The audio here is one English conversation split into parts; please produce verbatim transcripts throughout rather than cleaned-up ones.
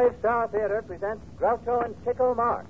Five Star Theater presents Groucho and Chico Marx.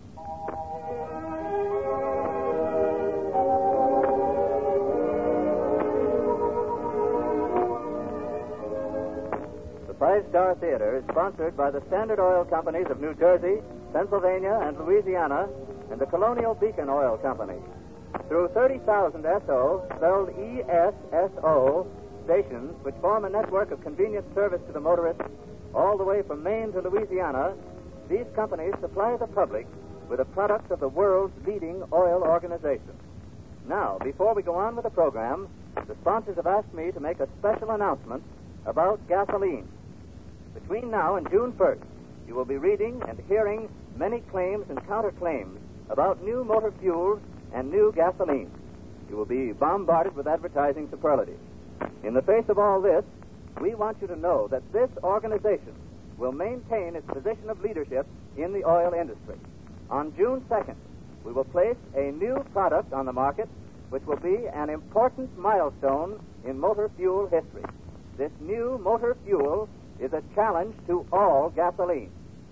The Five Star Theater is sponsored by the Standard Oil Companies of New Jersey, Pennsylvania, and Louisiana, and the Colonial Beacon Oil Company. Through thirty thousand S O, spelled E S S O, stations, which form a network of convenient service to the motorist all the way from Maine to Louisiana, these companies supply the public with the products of the world's leading oil organization. Now, before we go on with the program, the sponsors have asked me to make a special announcement about gasoline. Between now and June first, you will be reading and hearing many claims and counterclaims about new motor fuels and new gasoline. You will be bombarded with advertising superlatives. In the face of all this, we want you to know that this organization will maintain its position of leadership in the oil industry. On June second, we will place a new product on the market which will be an important milestone in motor fuel history. This new motor fuel is a challenge to all gasoline.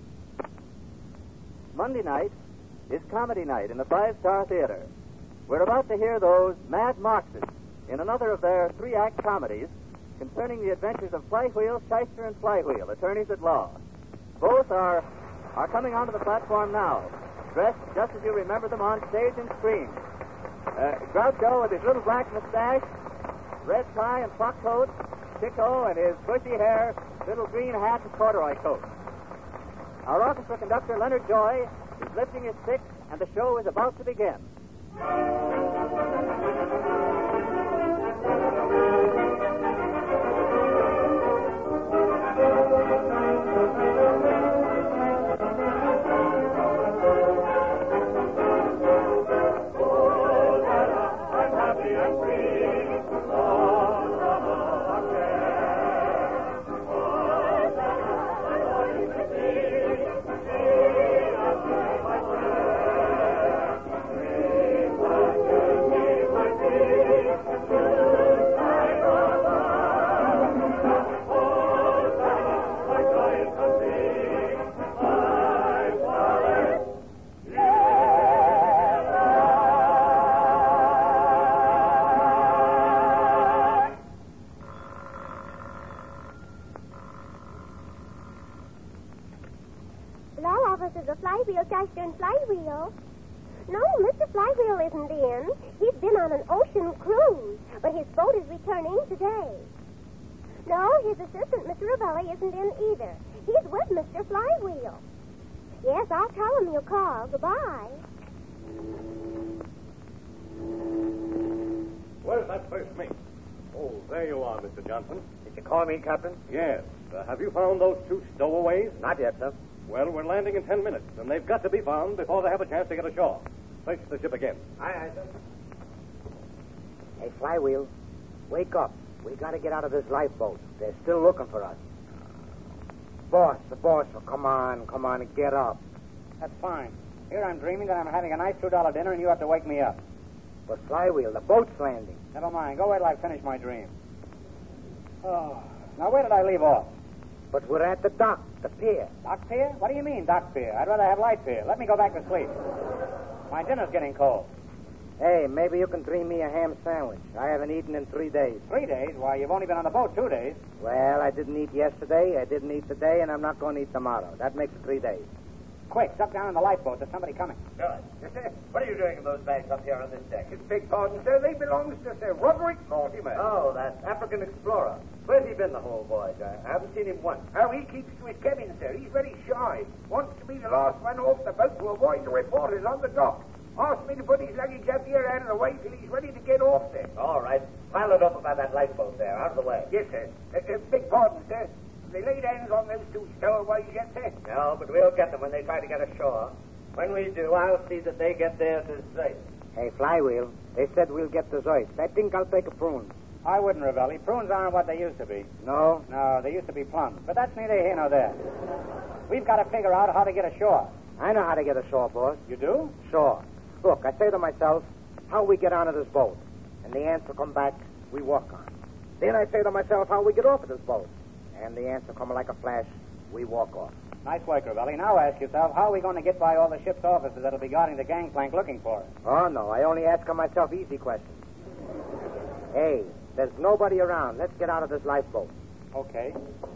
Monday night is comedy night in the Five Star Theater. We're about to hear those mad Marxists in another of their three-act comedies concerning the adventures of Flywheel, Shyster, and Flywheel, attorneys at law. Both are are coming onto the platform now, dressed just as you remember them on stage and screen. Uh, Groucho with his little black mustache, red tie and frock coat, Chico and his bushy hair, little green hat and corduroy coat. Our orchestra conductor, Leonard Joy, is lifting his stick, and the show is about to begin. Flywheel, Shyster, and Flywheel. No, Mister Flywheel isn't in. He's been on an ocean cruise, but his boat is returning today. No, his assistant, Mister Ravelli, isn't in either. He's with Mister Flywheel. Yes, I'll tell him you'll call. Goodbye. Where's that first mate? Oh, there you are, Mister Johnson. Did you call me, Captain? Yes. Uh, have you found those two stowaways? Not yet, sir. Well, we're landing in ten minutes, and they've got to be found before they have a chance to get ashore. Search the ship again. Aye, aye, sir. Hey, Flywheel, wake up. We got to get out of this lifeboat. They're still looking for us. Boss, the boss, will come on, come on, and get up. That's fine. Here I'm dreaming that I'm having a nice two dollar dinner, and you have to wake me up. But Flywheel, the boat's landing. Never mind. Go wait till I finish my dream. Oh. Now, where did I leave off? But we're at the dock, the pier. Dock pier? What do you mean, dock pier? I'd rather have light pier. Let me go back to sleep. My dinner's getting cold. Hey, maybe you can dream me a ham sandwich. I haven't eaten in three days. Three days? Why, you've only been on the boat two days. Well, I didn't eat yesterday, I didn't eat today, and I'm not going to eat tomorrow. That makes it three days. Quick, duck down in the lifeboat. There's somebody coming. Good. What are you doing with those bags up here on this deck? Beg pardon, sir. They belong to Sir Roderick Mortimer. Oh, that African explorer. Where's he been the whole voyage? I haven't seen him once. Oh, he keeps to his cabin, sir. He's very shy. Wants to be the last one off the boat to avoid the reporters on the dock. Asked me to put his luggage up here out of the way till he's ready to get off there. All right. Pile it up about that lifeboat there, out of the way. Yes, sir. Uh, uh, beg pardon, sir. They laid hands on those two stowaways yet, sir? No, but we'll get them when they try to get ashore. When we do, I'll see that they get there to safe. Hey, Flywheel, they said we'll get desserts. I think I'll take a prune. I wouldn't, Ravelli. Prunes aren't what they used to be. No? No, they used to be plums. But that's neither here nor there. We've got to figure out how to get ashore. I know how to get ashore, boss. You do? Sure. Look, I say to myself, how we get onto this boat? And the answer come back, we walk on. Then I say to myself, how we get off of this boat? And the answer come like a flash, we walk off. Nice work, Ravelli. Now ask yourself, how are we going to get by all the ship's officers that'll be guarding the gangplank looking for us? Oh, no. I only ask myself easy questions. Hey, there's nobody around. Let's get out of this lifeboat. Okay.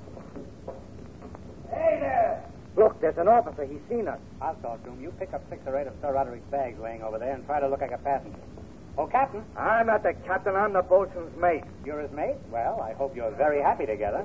Hey there! Look, there's an officer. He's seen us. I'll talk to him. You pick up six or eight of Sir Roderick's bags laying over there and try to look like a passenger. Oh, Captain. I'm not the captain. I'm the boatswain's mate. You're his mate? Well, I hope you're very happy together.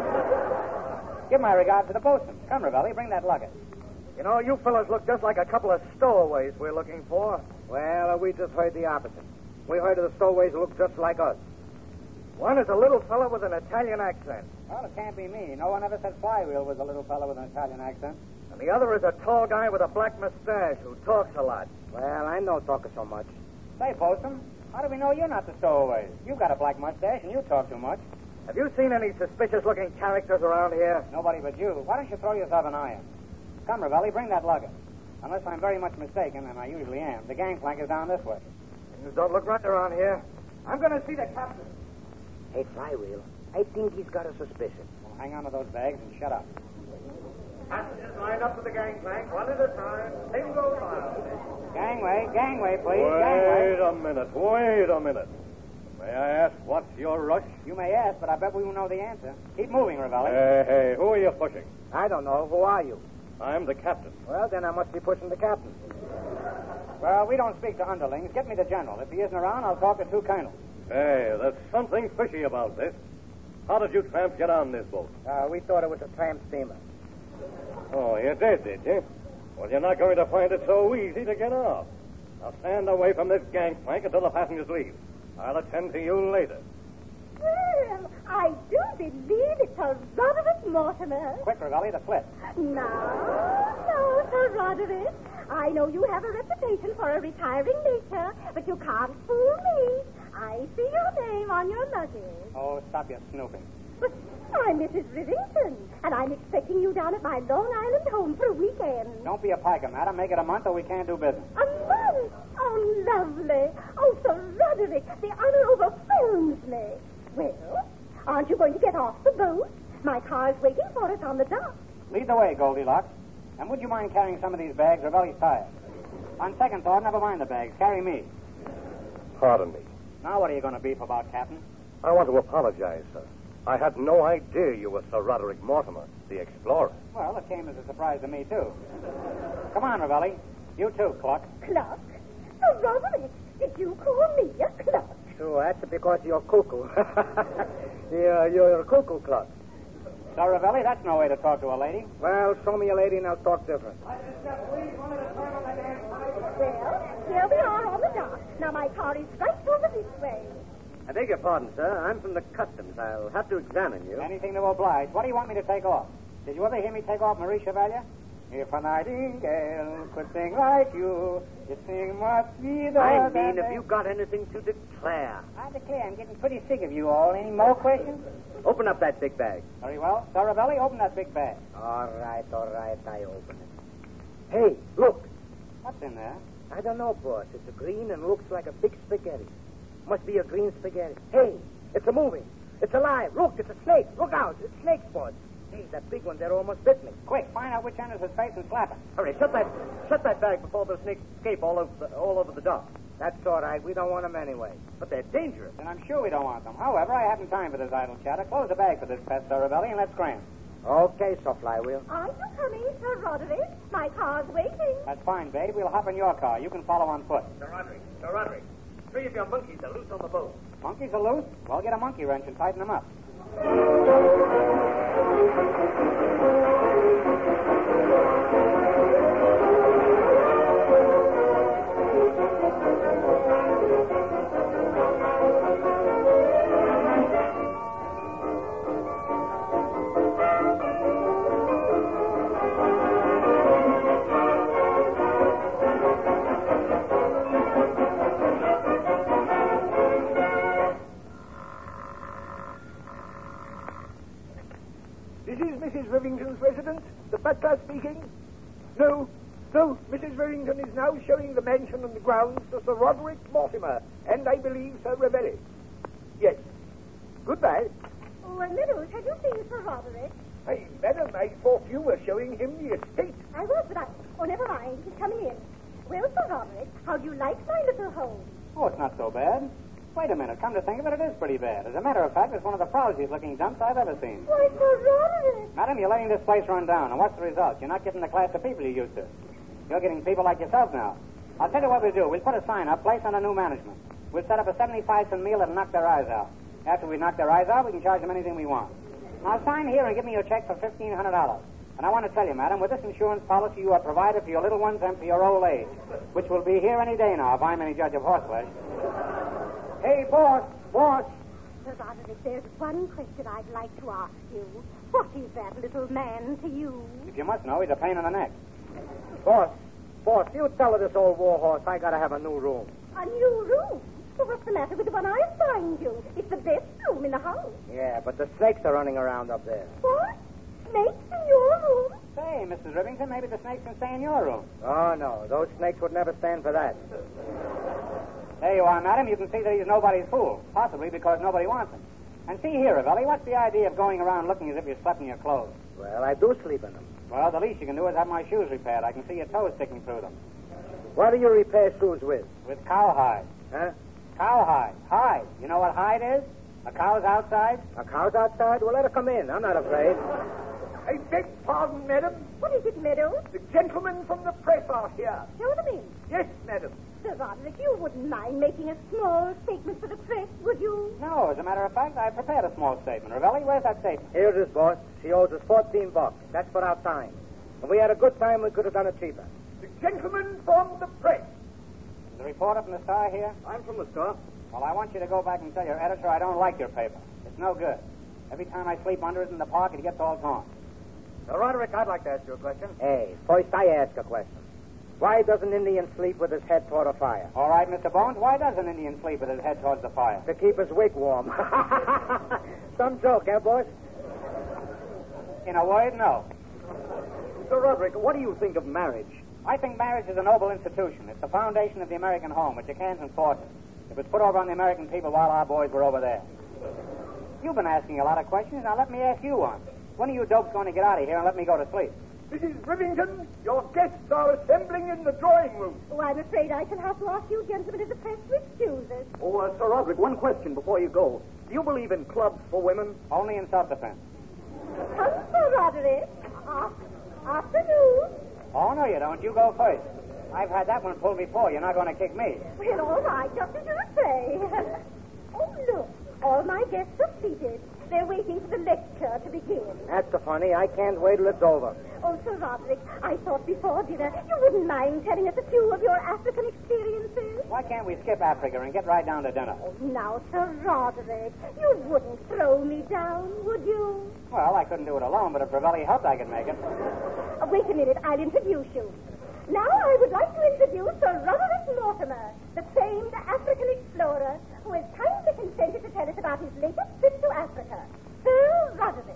Give my regards to the boatswain. Come, Ravelli, bring that luggage. You know, you fellas look just like a couple of stowaways we're looking for. Well, we just heard the opposite. We heard of the stowaways who look just like us. One is a little fella with an Italian accent. Well, it can't be me. No one ever said Flywheel was a little fellow with an Italian accent. And the other is a tall guy with a black mustache who talks a lot. Well, I know talking so much. Say, boatswain, how do we know you're not the stowaways? You've got a black mustache and you talk too much. Have you seen any suspicious-looking characters around here? Nobody but you. Why don't you throw yourself an iron? Come, Ravelli, bring that luggage. Unless I'm very much mistaken, and I usually am, the gangplank is down this way. Things don't look right around here. I'm going to see the captain. Hey, Flywheel, I think he's got a suspicion. Well, hang on to those bags and shut up. Passengers lined up to the gangplank, one at a time, single file. Gangway, gangway, please, Wait gangway. a minute, wait a minute. May I ask what's your rush? You may ask, but I bet we will know the answer. Keep moving, Ravelli. Hey, hey, who are you pushing? I don't know. Who are you? I'm the captain. Well, then I must be pushing the captain. Well, we don't speak to underlings. Get me the general. If he isn't around, I'll talk to two colonels. Hey, there's something fishy about this. How did you tramps get on this boat? Uh, we thought it was a tramp steamer. Oh, you did, did you? Well, you're not going to find it so easy to get off. Now stand away from this gangplank until the passengers leave. I'll attend to you later. Well, I do believe it's Sir Roderick Mortimer. Quick, Ravelli, the flip. No, no, Sir Roderick. I know you have a reputation for a retiring nature, but you can't fool me. I see your name on your luggage. Oh, stop your snooping. But I'm Missus Rivington, and I'm expecting you down at my Long Island home for a weekend. Don't be a piker, madam. Make it a month or we can't do business. A month? Oh, lovely. Oh, Sir Roderick, the honor overwhelms me. Well, aren't you going to get off the boat? My car's waiting for us on the dock. Lead the way, Goldilocks. And would you mind carrying some of these bags? Ravelli's tired. On second thought, never mind the bags. Carry me. Pardon me. Now what are you going to beef about, Captain? I want to apologize, sir. I had no idea you were Sir Roderick Mortimer, the explorer. Well, it came as a surprise to me, too. Come on, Ravelli. You too, Cluck. Cluck? Sir Roderick, did you call me a cluck? Sure, that's because you're cuckoo. yeah, you're a cuckoo club. Sir Ravelli, that's no way to talk to a lady. Well, show me a lady and I'll talk different. Well, here we are on the dock. Now my car is right over this way. I beg your pardon, sir. I'm from the customs. I'll have to examine you. Anything to oblige. What do you want me to take off? Did you ever hear me take off Marie Chevalier? If a nightingale could sing like you, it sing much sweeter I mean, than have they- you got anything to declare? I declare, I'm getting pretty sick of you all. Any more questions? Open up that big bag. Very well. Sir Ravelli, open that big bag. All right, all right, I open it. Hey, look. What's in there? I don't know, boss. It's a green and looks like a big spaghetti. Must be a green spaghetti. Hey, it's a moving. It's alive. Look, it's a snake. Look out. It's snake boss. Hey, that big one there almost bit me. Quick, find out which end is his face and slap it. Hurry, shut that shut that bag before those snakes escape all over the, all over the dock. That's all right. We don't want them anyway. But they're dangerous. And I'm sure we don't want them. However, I haven't time for this idle chatter. Close the bag for this pest, Sir Ravelli, and let's scram. Okay, so Flywheel. Aren't you coming, Sir Roderick? My car's waiting. That's fine, babe. We'll hop in your car. You can follow on foot. Sir Roderick, Sir Roderick, three of your monkeys are loose on the boat. Monkeys are loose? Well, get a monkey wrench and tighten them up. This is Missus Rivington's residence. The butler speaking. No, no, Missus Rivington is now showing the mansion and the grounds to Sir Roderick Mortimer, and I believe Sir Ravelli. Yes. Goodbye. Oh, uh, Middles, have you seen Sir Roderick? Hey, madam, I thought you were showing him the estate. I was, but I... Oh, never mind. He's coming in. Well, Sir Roderick, how do you like my little home? Oh, it's not so bad. Wait a minute. Come to think of it, it is pretty bad. As a matter of fact, it's one of the frowsiest looking dumps I've ever seen. Why, Sir Roderick! Madam, you're letting this place run down. And what's the result? You're not getting the class of people you used to. You're getting people like yourself now. I'll tell you what we'll do. We'll put a sign up, place under new management. We'll set up a seventy-five cent meal that'll knock their eyes out. After we knock their eyes out, we can charge them anything we want. Now, sign here and give me your check for fifteen hundred dollars. And I want to tell you, madam, with this insurance policy, you are provided for your little ones and for your old age, which will be here any day now, if I'm any judge of horseflesh. Hey, boss, boss. Sir Roderick, there's one question I'd like to ask you. What is that little man to you? If you must know, he's a pain in the neck. Boss, boss, you tell her this old war horse I gotta have a new room. A new room? Well, what's the matter with the one I assigned you? It's the best room in the house. Yeah, but the snakes are running around up there. What? Snakes in your room? Say, Missus Rivington, maybe the snakes can stay in your room. Oh, no, those snakes would never stand for that. There you are, madam. You can see that he's nobody's fool, possibly because nobody wants him. And see here, Ravelli, what's the idea of going around looking as if you slept in your clothes? Well, I do sleep in them. Well, the least you can do is have my shoes repaired. I can see your toes sticking through them. What do you repair shoes with? With cowhide. Huh? Cowhide. Hide. You know what hide is? A cow's outside. A cow's outside? Well, let her come in. I'm not afraid. I beg pardon, madam. What is it, Meadows? The gentlemen from the press are here. Show them in. Yes, madam. Sir Roderick, you wouldn't mind making a small statement for the press, would you? No, as a matter of fact, I prepared a small statement. Ravelli, where's that statement? Here it is, boss. She owes us fourteen bucks. That's for our time. If we had a good time, we could have done it cheaper. The gentlemen from the press. Is the reporter from the Star here? I'm from the Star. Well, I want you to go back and tell your editor I don't like your paper. It's no good. Every time I sleep under it in the park, it gets all gone. Now, Roderick, I'd like to ask you a question. Hey, first I ask a question. Why does an Indian sleep with his head toward a fire? All right, Mister Bones, why does an Indian sleep with his head towards the fire? To keep his wig warm. Some joke, eh, boss? In a word, no. Sir Roderick, what do you think of marriage? I think marriage is a noble institution. It's the foundation of the American home, but you can't enforce it. It was put over on the American people while our boys were over there. You've been asking a lot of questions. Now let me ask you one. When are you dopes going to get out of here and let me go to sleep? Missus Rivington, your guests are assembling in the drawing room. Oh, I'm afraid I shall have to ask you gentlemen of the press to excuse us. Oh, uh, Sir Roderick, one question before you go. Do you believe in clubs for women? Only in self-defense. Come, Sir Roderick. Af- Afternoon. Oh, no, you don't. You go first. I've had that one pulled before. You're not going to kick me. Well, all right, just as you say. Oh, look. All my guests are seated. They're waiting for the lecture to begin. That's the funny. I can't wait till it's over. Oh, Sir Roderick, I thought before dinner you wouldn't mind telling us a few of your African experiences. Why can't we skip Africa and get right down to dinner? Oh, now, Sir Roderick, you wouldn't throw me down, would you? Well, I couldn't do it alone, but if Ravelli helped, I could make it. Oh, wait a minute. I'll introduce you. Now I would like to introduce Sir Roderick Mortimer, the famed African explorer, who has kindly consented to tell us about his latest trip to Africa. Sir Roderick.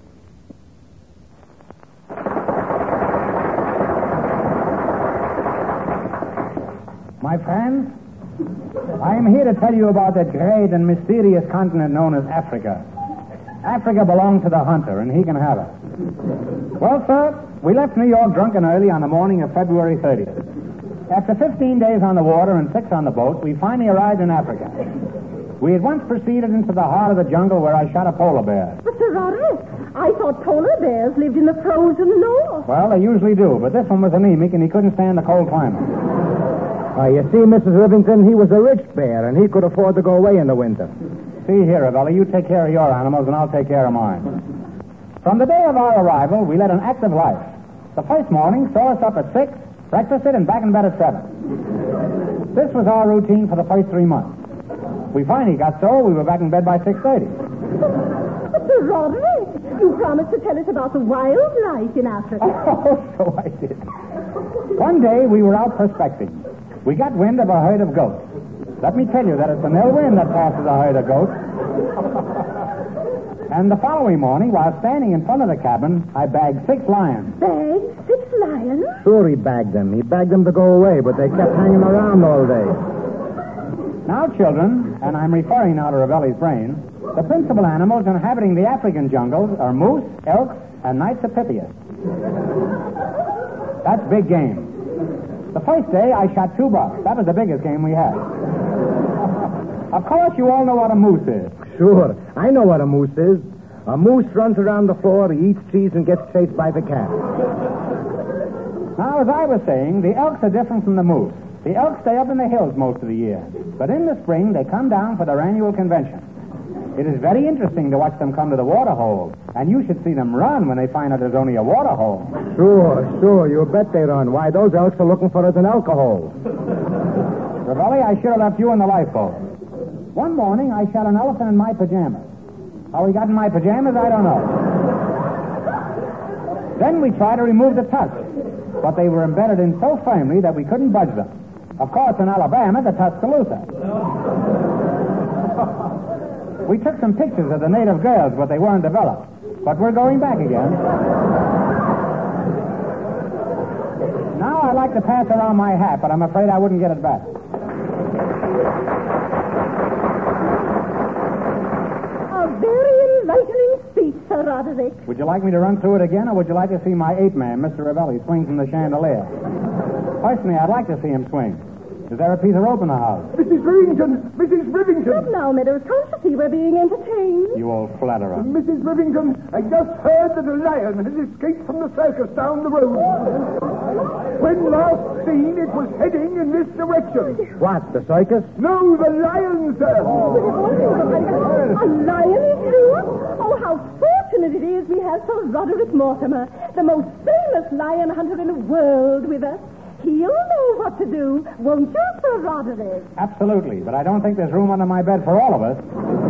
My friends, I am here to tell you about that great and mysterious continent known as Africa. Africa belongs to the hunter, and he can have it. Well, sir, we left New York drunk and early on the morning of February thirtieth. After fifteen days on the water and six on the boat, we finally arrived in Africa. We at once proceeded into the heart of the jungle where I shot a polar bear. But, Sir Roderick, I thought polar bears lived in the frozen north. Well, they usually do, but this one was anemic and he couldn't stand the cold climate. Why, you see, Missus Rivington, he was a rich bear, and he could afford to go away in the winter. See here, Ravelli, you take care of your animals and I'll take care of mine. From the day of our arrival, we led an active life. The first morning saw us up at six, breakfasted, and back in bed at seven. This was our routine for the first three months. We finally got so we were back in bed by six thirty. But, Sir Roderick, you promised to tell us about the wildlife in Africa. Oh, so I did. One day we were out prospecting. We got wind of a herd of goats. Let me tell you that it's an ill wind that passes a herd of goats. And the following morning, while standing in front of the cabin, I bagged six lions. Bagged six lions? Sure, he bagged them. He bagged them to go away, but they kept hanging around all day. Now, children, and I'm referring now to Ravelli's brain, the principal animals inhabiting the African jungles are moose, elk, and Nyctopitheus. That's big game. The first day, I shot two bucks. That was the biggest game we had. Of course, you all know what a moose is. Sure. I know what a moose is. A moose runs around the floor, he eats cheese, and gets chased by the cat. Now, as I was saying, the elks are different from the moose. The elks stay up in the hills most of the year. But in the spring, they come down for their annual convention. It is very interesting to watch them come to the water hole. And you should see them run when they find out there's only a water hole. Sure, sure. You bet they run. Why, those elks are looking for us an alcohol. Ravelli, I should have left you in the lifeboat. One morning, I shot an elephant in my pajamas. How he got in my pajamas, I don't know. Then we tried to remove the tusks, but they were embedded in so firmly that we couldn't budge them. Of course, in Alabama, the Tuscaloosa. We took some pictures of the native girls, but they weren't developed. But we're going back again. Now I'd like to pass around my hat, but I'm afraid I wouldn't get it back. A very enlightening speech, Sir Roderick. Would you like me to run through it again, or would you like to see my ape-man, Mister Ravelli, swing from the chandelier? Personally, I'd like to see him swing. Is there a piece of rope in the house? Missus Rivington! Missus Rivington! But now, Meadows, can't you see we're being entertained? You old flatterer. Missus Rivington, I just heard that a lion has escaped from the circus down the road. When last seen, it was heading in this direction. What, the circus? No, the lion, sir. A lion is here? Oh, how fortunate it is we have Sir Roderick Mortimer, the most famous lion hunter in the world, with us. He'll know what to do, won't you, Sir Roderick? Absolutely, but I don't think there's room under my bed for all of us.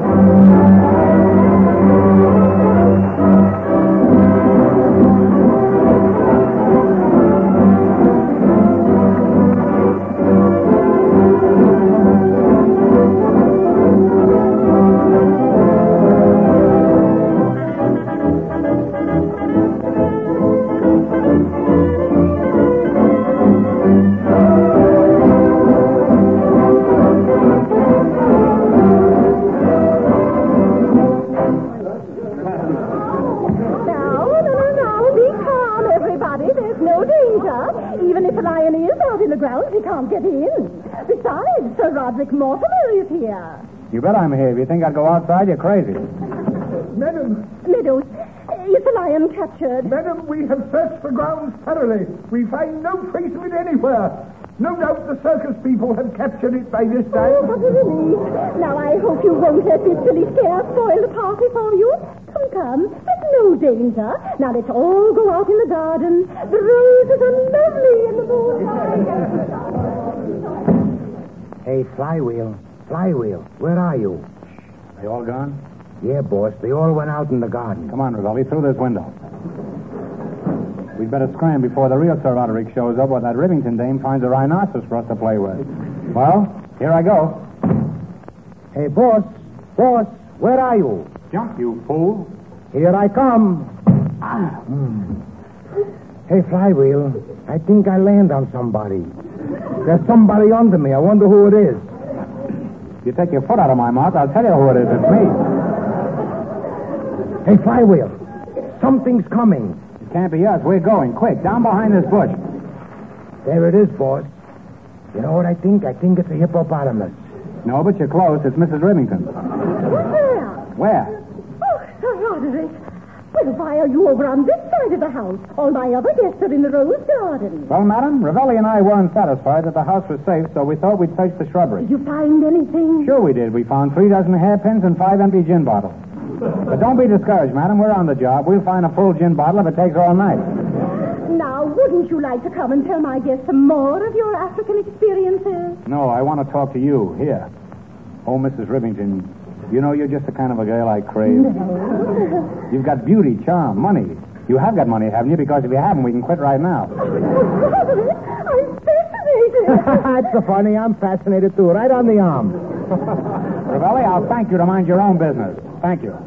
Roderick Mortimer is here. You bet I'm here. If you think I'd go outside, you're crazy. Madam. Meadows, is the lion captured? Madam, we have searched the grounds thoroughly. We find no trace of it anywhere. No doubt the circus people have captured it by this time. Oh, what a relief. Now, I hope you won't let this silly scare spoil the party for you. Come, come. There's no danger. Now, let's all go out in the garden. The roses are lovely in the moonlight. Hey, Flywheel, Flywheel, where are you? They all gone? Yeah, boss, they all went out in the garden. Come on, Ravelli, through this window. We'd better scram before the real Sir Roderick shows up, or that Rivington dame finds a rhinoceros for us to play with. Well, here I go. Hey, boss, boss, where are you? Jump, you fool. Here I come. Ah. Mm. Hey, Flywheel, I think I land on somebody. There's somebody under me. I wonder who it is. If you take your foot out of my mouth, I'll tell you who it is. It's me. Hey, Flywheel, something's coming. It can't be us. We're going. Quick, down behind this bush. There it is, boss. You know what I think? I think it's a hippopotamus. No, but you're close. It's Missus Rivington. Where? Where? Oh, Sir Roderick. Well, why are you over on this side of the house? All my other guests are in the rose garden. Well, madam, Ravelli and I weren't satisfied that the house was safe, so we thought we'd search the shrubbery. Did you find anything? Sure we did. We found three dozen hairpins and five empty gin bottles. But don't be discouraged, madam. We're on the job. We'll find a full gin bottle if it takes all night. Now, wouldn't you like to come and tell my guests some more of your African experiences? No, I want to talk to you. Here. Oh, Missus Rivington, you know you're just the kind of a girl I crave. No. You've got beauty, charm, money. You have got money, haven't you? Because if you haven't, we can quit right now. Roderick, I'm fascinated. That's so funny. I'm fascinated, too. Right on the arm. Ravelli, I'll thank you to mind your own business. Thank you.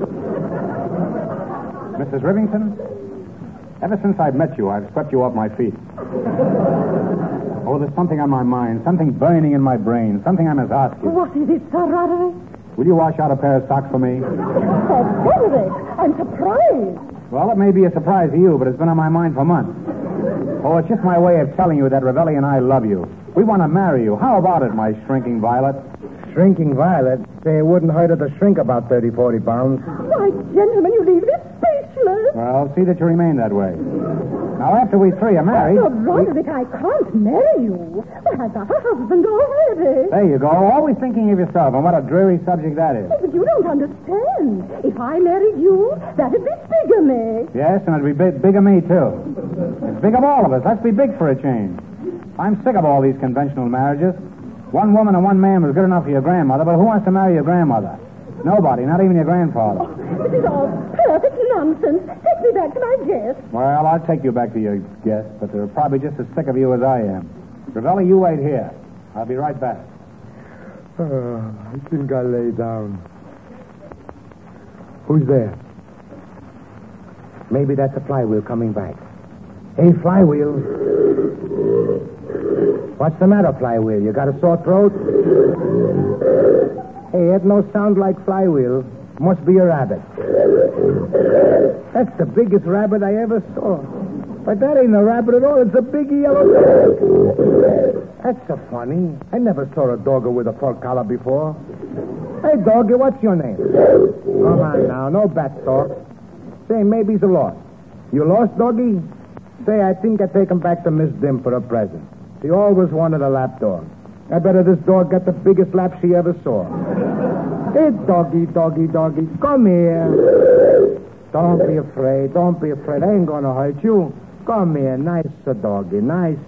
Missus Rivington, ever since I've met you, I've swept you off my feet. Oh, there's something on my mind, something burning in my brain, something I must ask you. What is it, Sir Roderick? Will you wash out a pair of socks for me? Sir Roderick, I'm surprised. Well, it may be a surprise to you, but it's been on my mind for months. Oh, it's just my way of telling you that Ravelli and I love you. We want to marry you. How about it, my shrinking violet? Shrinking violet? Say, it wouldn't hurt her to shrink about thirty, forty pounds. Why, gentlemen, you leave me speechless. Well, see that you remain that way. Now, after we three are married... Sir Roderick, I can't marry you. But I've got a husband already. There you go. Always thinking of yourself, and what a dreary subject that is. But you don't understand. If I married you, that'd be bigamy. Yes, and it'd be big, big of me, too. It's big of all of us. Let's be big for a change. I'm sick of all these conventional marriages. One woman and one man was good enough for your grandmother, but who wants to marry your grandmother? Nobody, not even your grandfather. Oh, this is all perfect nonsense. Take me back to my guest. Well, I'll take you back to your guest, but they're probably just as sick of you as I am. Ravelli, you wait here. I'll be right back. Uh, I think I'll lay down. Who's there? Maybe that's a flywheel coming back. Hey, flywheel. What's the matter, flywheel? You got a sore throat? Hey, it no sound like flywheel. Must be a rabbit. That's the biggest rabbit I ever saw. But that ain't a rabbit at all. It's a big yellow rabbit. That's so funny. I never saw a doggo with a fur collar before. Hey, doggy, what's your name? Come on now, no bat talk. Say, maybe he's lost. You lost, doggy? Say, I think I take him back to Miss Dim for a present. She always wanted a lap dog. I bet her this dog got the biggest lap she ever saw. Hey, doggy, doggy, doggy, come here. Don't be afraid. Don't be afraid. I ain't gonna hurt you. Come here. Nice, doggy. Nice.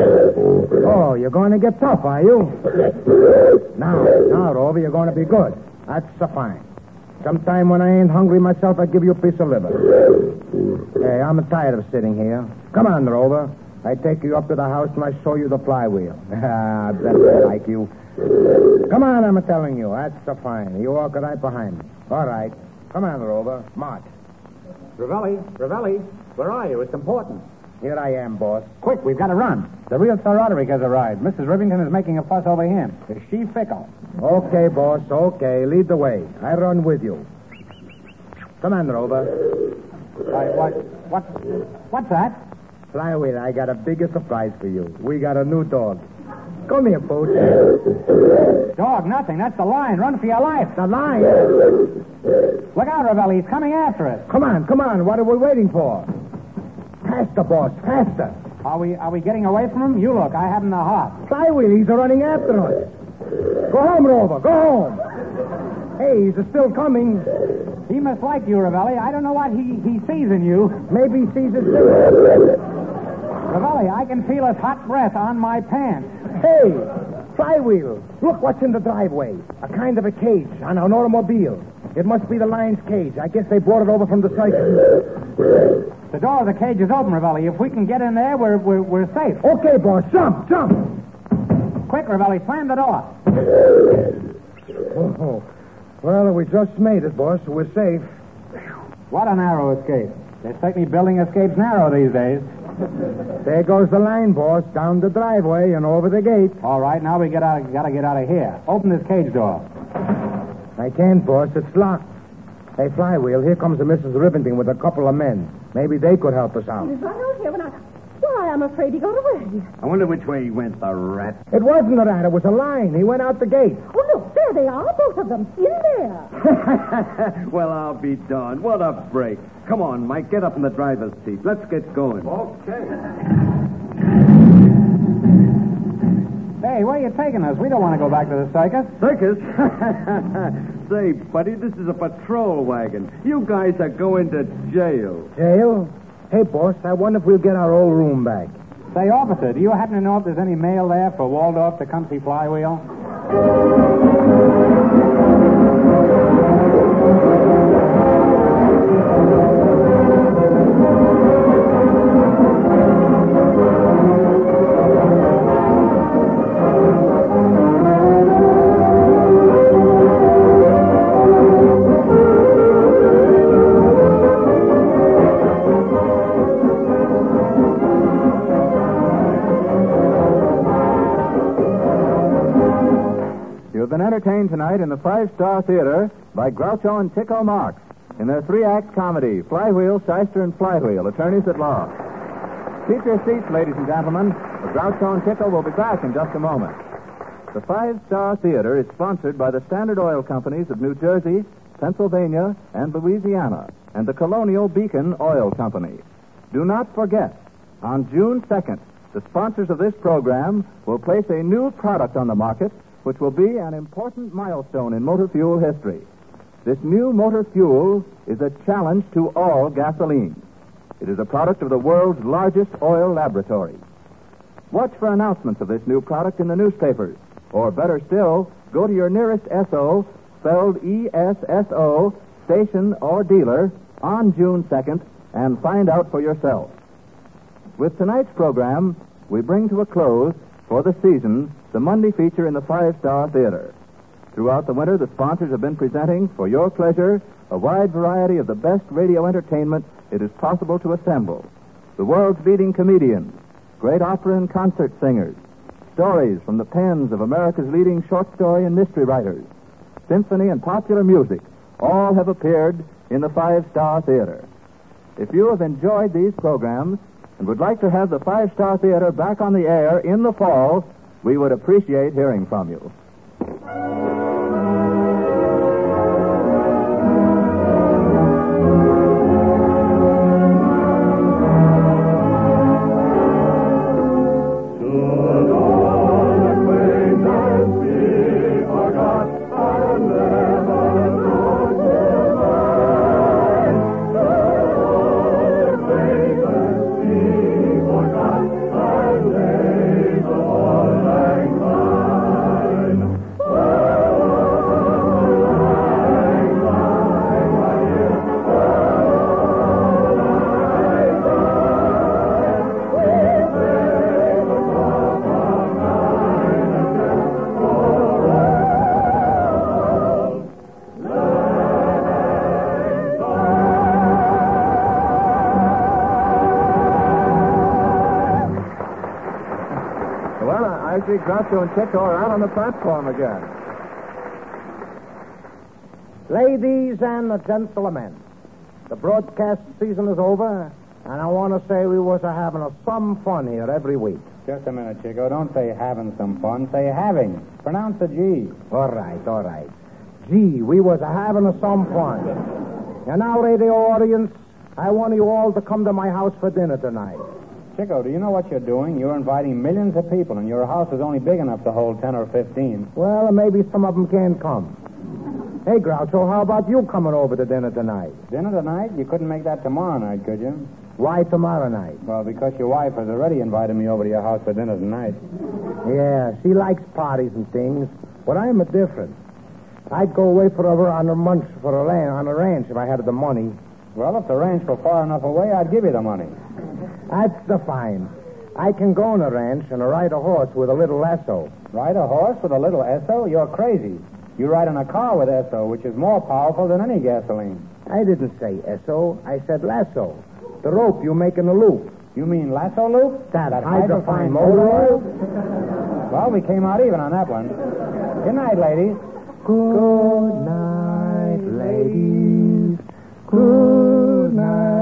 Oh, you're going to get tough, are you? Now, now, Rover, you're going to be good. That's so fine. Sometime when I ain't hungry myself, I give you a piece of liver. Hey, I'm tired of sitting here. Come on, Rover. I take you up to the house and I show you the flywheel. Ah, that's like you. Come on, I'm telling you. That's so fine. You walk right behind me. All right. Come on, Rover. March. Ravelli, Ravelli, where are you? It's important. Here I am, boss. Quick, we've got to run. The real Sir Roderick has arrived. Missus Rivington is making a fuss over him. Is she fickle? Okay, boss. Okay. Lead the way. I run with you. Come on, Rover. Why, what, what, what's that? Flywheel, I got a bigger surprise for you. We got a new dog. Come here, Pooch. Dog, nothing. That's the lion. Run for your life. The lion? Look out, Ravelli. He's coming after us. Come on, come on. What are we waiting for? Faster, boss. Faster. Are we are we getting away from him? You look. I haven't the heart. Flywheel, he's running after us. Go home, Rover. Go home. Hey, he's still coming. He must like you, Ravelli. I don't know what he, he sees in you. Maybe he sees his... Ravelli, I can feel his hot breath on my pants. Hey, Flywheel, look what's in the driveway. A kind of a cage on an automobile. It must be the lion's cage. I guess they brought it over from the circus. The door of the cage is open, Ravelli. If we can get in there, we're, we're, we're safe. Okay, boss. Jump, jump. Quick, Ravelli, slam the door. Oh, well, we just made it, boss. We're safe. What a narrow escape. They're certainly building escapes narrow these days. There goes the line, boss, down the driveway and over the gate. All right, now we get out. Got to get out of here. Open this cage door. I can't, boss. It's locked. Hey, Flywheel, here comes the Missus Rivington with a couple of men. Maybe they could help us out. He's right out here when I... Why, I'm afraid he got away. I wonder which way he went, the rat. It wasn't a rat. It was a lion. He went out the gate. Oh, look, there they are, both of them, in there. Well, I'll be darned. What a break. Come on, Mike, get up in the driver's seat. Let's get going. Okay. Hey, where are you taking us? We don't want to go back to the circus. Circus? Say, buddy, this is a patrol wagon. You guys are going to jail. Jail? Hey, boss, I wonder if we'll get our old room back. Say, officer, do you happen to know if there's any mail there for Waldorf to come see Flywheel? entertained tonight in the Five Star Theater by Groucho and Tico Marx in their three-act comedy, Flywheel, Shyster, and Flywheel, Attorneys at Law. Keep your seats, ladies and gentlemen. The Groucho and Tico will be back in just a moment. The Five Star Theater is sponsored by the Standard Oil Companies of New Jersey, Pennsylvania, and Louisiana, and the Colonial Beacon Oil Company. Do not forget, on June second, the sponsors of this program will place a new product on the market, which will be an important milestone in motor fuel history. This new motor fuel is a challenge to all gasoline. It is a product of the world's largest oil laboratory. Watch for announcements of this new product in the newspapers. Or better still, go to your nearest S O, spelled E S S O, station or dealer on June second and find out for yourself. With tonight's program, we bring to a close, for the season, the Monday feature in the Five Star Theater. Throughout the winter, the sponsors have been presenting, for your pleasure, a wide variety of the best radio entertainment it is possible to assemble. The world's leading comedians, great opera and concert singers, stories from the pens of America's leading short story and mystery writers, symphony and popular music, all have appeared in the Five Star Theater. If you have enjoyed these programs and would like to have the Five Star Theater back on the air in the fall, we would appreciate hearing from you. Groucho and Tico are out on the platform again. Ladies and gentlemen, the broadcast season is over, and I want to say we was a having a some fun here every week. Just a minute, Chico. Don't say having some fun. Say having. Pronounce the G. All right, all right. Gee, we was a having a some fun. And now, radio audience, I want you all to come to my house for dinner tonight. Chico, do you know what you're doing? You're inviting millions of people, and your house is only big enough to hold ten or fifteen. Well, maybe some of them can come. Hey, Groucho, how about you coming over to dinner tonight? Dinner tonight? You couldn't make that tomorrow night, could you? Why tomorrow night? Well, because your wife has already invited me over to your house for dinner tonight. Yeah, she likes parties and things, but I'm a different. I'd go away for a, on a month for a land, on a ranch if I had the money. Well, if the ranch were far enough away, I'd give you the money. That's the fine. I can go on a ranch and ride a horse with a little lasso. Ride a horse with a little S O? You're crazy. You ride in a car with S O, which is more powerful than any gasoline. I didn't say S O. I said lasso. The rope you make in the loop. You mean lasso loop? That, that hydrophine motor oil? Well, we came out even on that one. Good night, ladies. Good night, ladies. Good night.